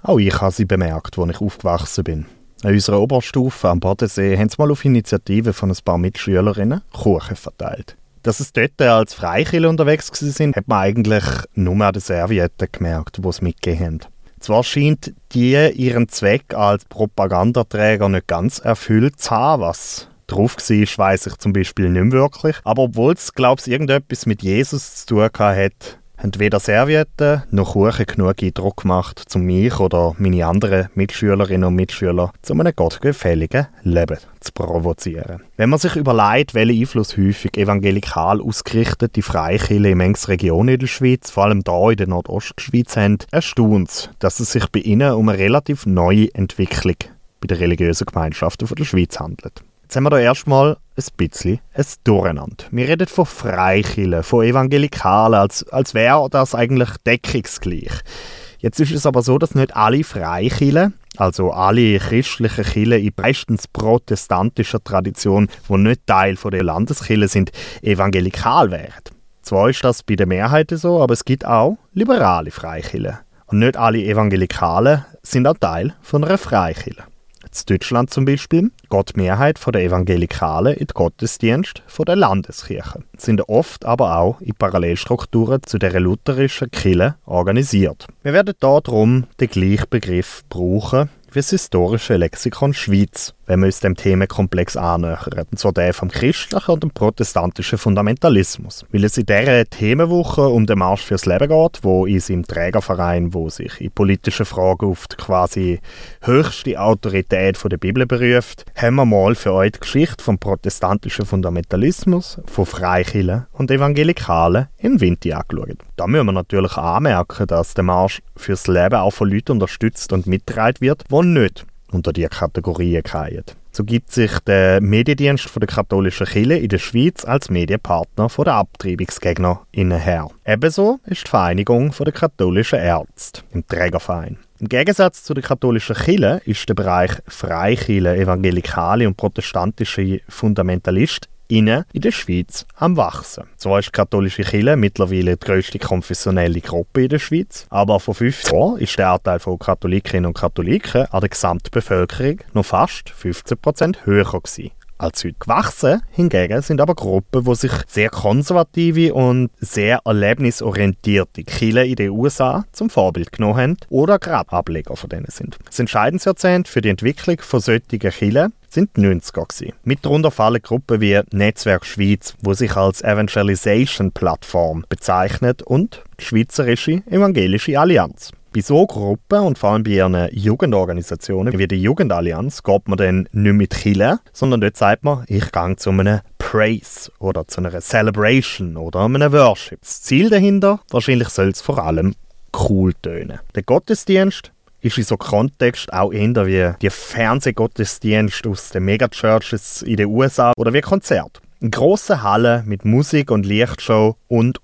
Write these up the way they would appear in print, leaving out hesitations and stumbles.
Auch ich habe sie bemerkt, als ich aufgewachsen bin. An unserer Oberstufe am Bodensee haben sie mal auf Initiative von ein paar Mitschülerinnen Kuchen verteilt. Dass es dort als Freikirche unterwegs waren, hat man eigentlich nur an den Servietten gemerkt, die sie mitgegeben haben. Zwar scheint die ihren Zweck als Propagandaträger nicht ganz erfüllt zu haben, was drauf war, weiss ich zum Beispiel nicht mehr wirklich. Aber obwohl es, glaube ich, irgendetwas mit Jesus zu tun hat, haben weder Servietten noch Kuchen genug Eindruck gemacht, um mich oder meine anderen Mitschülerinnen und Mitschüler zu einem gottgefälligen Leben zu provozieren. Wenn man sich überlegt, welchen Einfluss häufig evangelikal ausgerichtete Freikirchen in manchen Regionen in der Schweiz, vor allem hier in der Nordostschweiz, haben, erstaunt es, dass es sich bei ihnen um eine relativ neue Entwicklung bei den religiösen Gemeinschaften der Schweiz handelt. Jetzt haben wir hier erstmal ein bisschen ein Durcheinander. Wir reden von Freikirchen, von Evangelikalen, als wäre das eigentlich deckungsgleich. Jetzt ist es aber so, dass nicht alle Freikirchen, also alle christlichen Kirchen in meistens protestantischer Tradition, die nicht Teil der Landeskirche sind, evangelikal wären. Zwar ist das bei der Mehrheit so, aber es gibt auch liberale Freikirchen. Und nicht alle Evangelikalen sind auch Teil von einer Freikirche. In Deutschland zum Beispiel geht die Mehrheit der Evangelikalen in den Gottesdienst der Landeskirche, sind oft aber auch in Parallelstrukturen zu der lutherischen Kirche organisiert. Wir werden hier darum den gleichen Begriff brauchen wie das historische Lexikon Schweiz, wenn wir uns dem Themenkomplex annähern, und zwar der vom christlichen und dem protestantischen Fundamentalismus. Weil es in dieser Themenwoche um den Marsch fürs Leben geht, wo in seinem Trägerverein, wo sich in politischen Fragen auf die quasi höchste Autorität der Bibel beruft, haben wir mal für euch die Geschichte vom protestantischen Fundamentalismus, von Freikirchen und Evangelikalen in Vinti angeschaut. Da müssen wir natürlich anmerken, dass der Marsch fürs Leben auch von Leuten unterstützt und mitgetragen wird, die nicht unter diese Kategorien fallen. So gibt sich der Mediendienst der katholischen Kirche in der Schweiz als Medienpartner der AbtreibungsgegnerInnen her. Ebenso ist die Vereinigung der katholischen Ärzte im Trägerverein. Im Gegensatz zu der katholischen Kirche ist der Bereich Freikirche, evangelikale und protestantische Fundamentalisten in der Schweiz am Wachsen. Zwar ist die katholische Kirche mittlerweile die grösste konfessionelle Gruppe in der Schweiz, aber vor 15 Jahren ist der Anteil von Katholikinnen und Katholiken an der Gesamtbevölkerung noch fast 15% höher gewesen als heute. Gewachsen hingegen sind aber Gruppen, die sich sehr konservative und sehr erlebnisorientierte Kirchen in den USA zum Vorbild genommen haben oder gerade Ableger von denen sind. Das entscheidende Jahrzehnt für die Entwicklung von solchen Kirchen sind die 90er gewesen. Mit darunter fallen Gruppen wie Netzwerk Schweiz, wo sich als Evangelization-Plattform bezeichnet, und die Schweizerische Evangelische Allianz. Bei so Gruppen und vor allem bei ihren Jugendorganisationen wie der Jugendallianz geht man dann nicht mit Kirche, sondern dort sagt man, ich gehe zu einem Praise oder zu einer Celebration oder einem Worship. Das Ziel dahinter, wahrscheinlich soll es vor allem cool tönen. Der Gottesdienst ist in so Kontext auch eher wie die Fernsehgottesdienste aus den Megachurches in den USA oder wie Konzerte. In grossen Hallen mit Musik und Lichtshow und.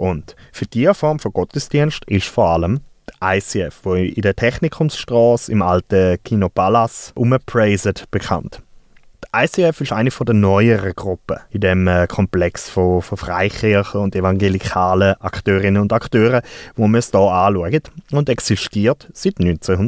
Für diese Form von Gottesdienst ist vor allem die ICF, die in der Technikumsstrasse im alten Kino Palace umpraised, bekannt. Die ICF ist eine der neueren Gruppen in dem Komplex von Freikirchen und evangelikalen Akteurinnen und Akteuren, wo wir es hier anschauen, und existiert seit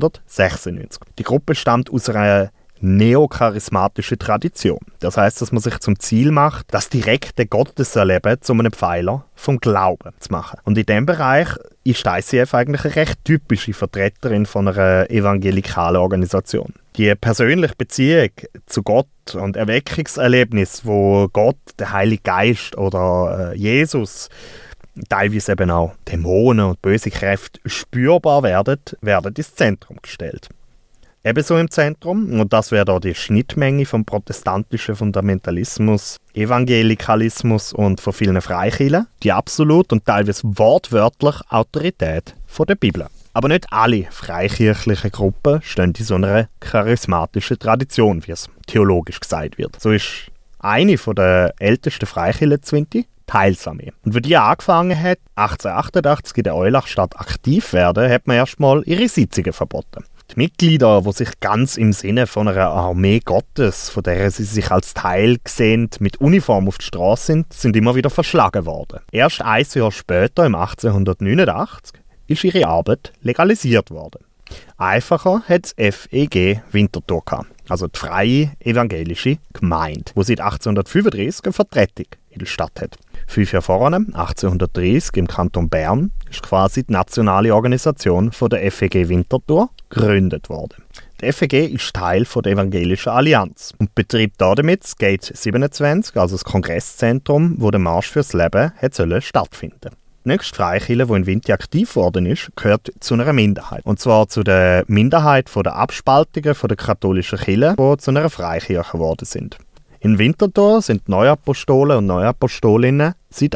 1996. Die Gruppe stammt aus einer neocharismatische Tradition. Das heißt, dass man sich zum Ziel macht, das direkte Gotteserleben zu einem Pfeiler vom Glauben zu machen. Und in diesem Bereich ist die ICF eigentlich eine recht typische Vertreterin von einer evangelikalen Organisation. Die persönliche Beziehung zu Gott und Erweckungserlebnis, wo Gott, der Heilige Geist oder Jesus, teilweise eben auch Dämonen und böse Kräfte spürbar werden ins Zentrum gestellt. Ebenso im Zentrum, und das wäre da die Schnittmenge vom protestantischen Fundamentalismus, Evangelikalismus und von vielen Freikirchen, die absolut und teilweise wortwörtlich Autorität der Bibel. Aber nicht alle freikirchlichen Gruppen stehen in so einer charismatischen Tradition, wie es theologisch gesagt wird. So ist eine der ältesten Freikirchen zu Vinti die Heilsarmee. Und wie die angefangen hat, 1888 in der Eulachstadt aktiv werden, hat man erstmal ihre Sitzungen verboten. Die Mitglieder, die sich ganz im Sinne von einer Armee Gottes, von der sie sich als Teil sehen, mit Uniform auf die Straße sind immer wieder verschlagen worden. Erst ein Jahr später, im 1889, ist ihre Arbeit legalisiert worden. Einfacher hat das FEG Winterthur gehabt, also die Freie Evangelische Gemeinde, die seit 1835 eine Vertretung in der Stadt hat. 5 Jahre vorher, 1830, im Kanton Bern, ist quasi die nationale Organisation von der FEG Winterthur gegründet worden. Die FEG ist Teil von der Evangelischen Allianz und betreibt damit das Gate 27, also das Kongresszentrum, wo der Marsch fürs Leben stattfinden sollte. Die nächste Freikirche, die in Winti aktiv geworden ist, gehört zu einer Minderheit. Und zwar zu der Minderheit der Abspaltungen der katholischen Kirche, die zu einer Freikirche geworden sind. In Winterthur sind die Neuapostolen und Neuapostolinnen seit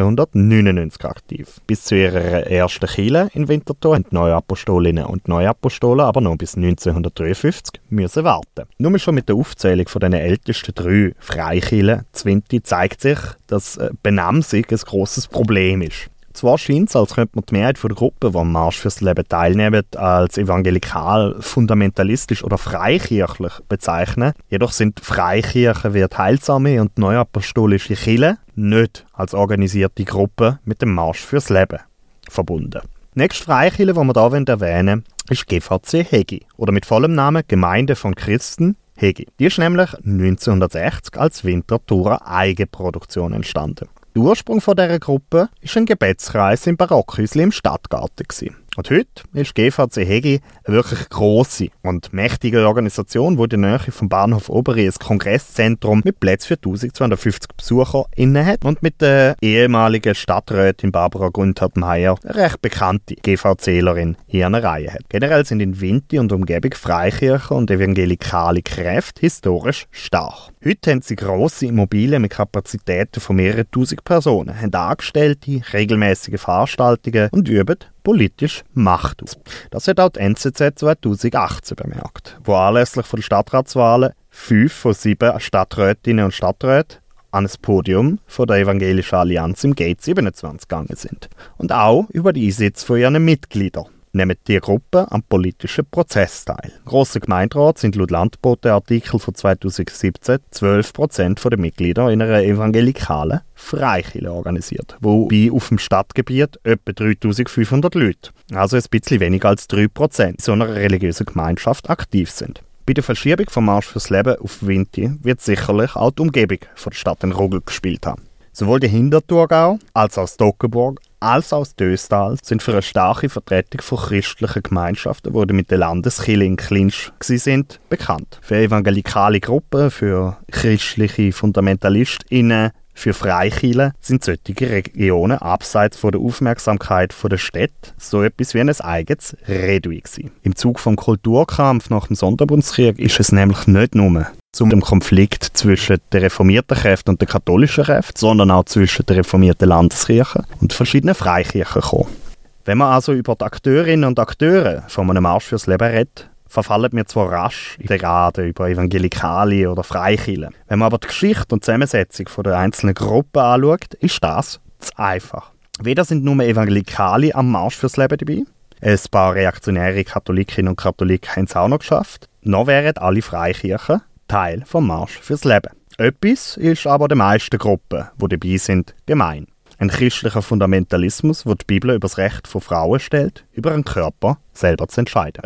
1899 aktiv. Bis zu ihrer ersten Kirche in Winterthur haben die Neuapostolinnen und Neuapostolen aber noch bis 1953 müssen warten. Nur schon mit der Aufzählung von den ältesten 3 Freikirchen zu Winti zeigt sich, dass Benamsung ein grosses Problem ist. Zwar scheint es, als könnte man die Mehrheit der Gruppe, die am Marsch fürs Leben teilnehmen, als evangelikal, fundamentalistisch oder freikirchlich bezeichnen. Jedoch sind Freikirchen wie die Heilsarmee und die Neuapostolische Kirche nicht als organisierte Gruppe mit dem Marsch fürs Leben verbunden. Die nächste Freikirche, die wir hier erwähnen wollen, ist GVC Hegi oder mit vollem Namen Gemeinde von Christen Hegi. Die ist nämlich 1960 als Winterthurer Eigenproduktion entstanden. Der Ursprung dieser Gruppe war ein Gebetskreis im Barockhäusli im Stadtgarten. Und heute ist GVC Hegi eine wirklich grosse und mächtige Organisation, die in der Nähe vom Bahnhof Oberi ein Kongresszentrum mit Plätzen für 1250 Besucher inne hat und mit der ehemaligen Stadträtin Barbara Gunther-Meyer eine recht bekannte GVClerin in ihrer Reihe hat. Generell sind in Winti und Umgebung Freikirchen und evangelikale Kräfte historisch stark. Heute haben sie grosse Immobilien mit Kapazitäten von mehreren tausend Personen, haben Angestellte, regelmäßige Veranstaltungen und üben politisch Macht aus. Das hat auch die NZZ 2018 bemerkt, wo anlässlich der Stadtratswahlen 5 von 7 Stadträtinnen und Stadträte an das Podium von der Evangelischen Allianz im Gate 27 gegangen sind. Und auch über die Einsätze von ihren Mitgliedern nehmen die Gruppe am politischen Prozess teil. Im Grossen Gemeinderat sind laut Landbotenartikel von 2017 12% der Mitglieder in einer evangelikalen Freikirche organisiert, wobei auf dem Stadtgebiet etwa 3500 Leute, also ein bisschen weniger als 3%, in so einer religiösen Gemeinschaft aktiv sind. Bei der Verschiebung vom Marsch fürs Leben auf Winti wird sicherlich auch die Umgebung von der Stadt einen Ruggel gespielt haben. Sowohl die Hinterthurgau als auch das Toggenburg als auch das Döstal sind für eine starke Vertretung von christlichen Gemeinschaften, die mit der Landeskirche in Clinch waren, bekannt. Für evangelikale Gruppen, für christliche FundamentalistInnen, für Freikirchen sind solche Regionen abseits von der Aufmerksamkeit der Städte so etwas wie ein eigenes Redui gewesen. Im Zug vom Kulturkampf nach dem Sonderbundskrieg ist es nämlich nicht nur zum Konflikt zwischen den reformierten Kräften und den katholischen Kräften, sondern auch zwischen den reformierten Landeskirchen und verschiedenen Freikirchen gekommen. Wenn man also über die Akteurinnen und Akteure von einem Marsch fürs Leben redet, verfallen wir zwar rasch in den Raden über Evangelikale oder Freikirchen. Wenn man aber die Geschichte und Zusammensetzung der einzelnen Gruppen anschaut, ist das zu einfach. Weder sind nur Evangelikale am Marsch fürs Leben dabei, ein paar reaktionäre Katholikinnen und Katholiken haben es auch noch geschafft, noch wären alle Freikirchen Teil vom Marsch fürs Leben. Etwas ist aber den meisten Gruppen, die dabei sind, gemein. Ein christlicher Fundamentalismus, der die Bibel über das Recht von Frauen stellt, über ihren Körper selber zu entscheiden.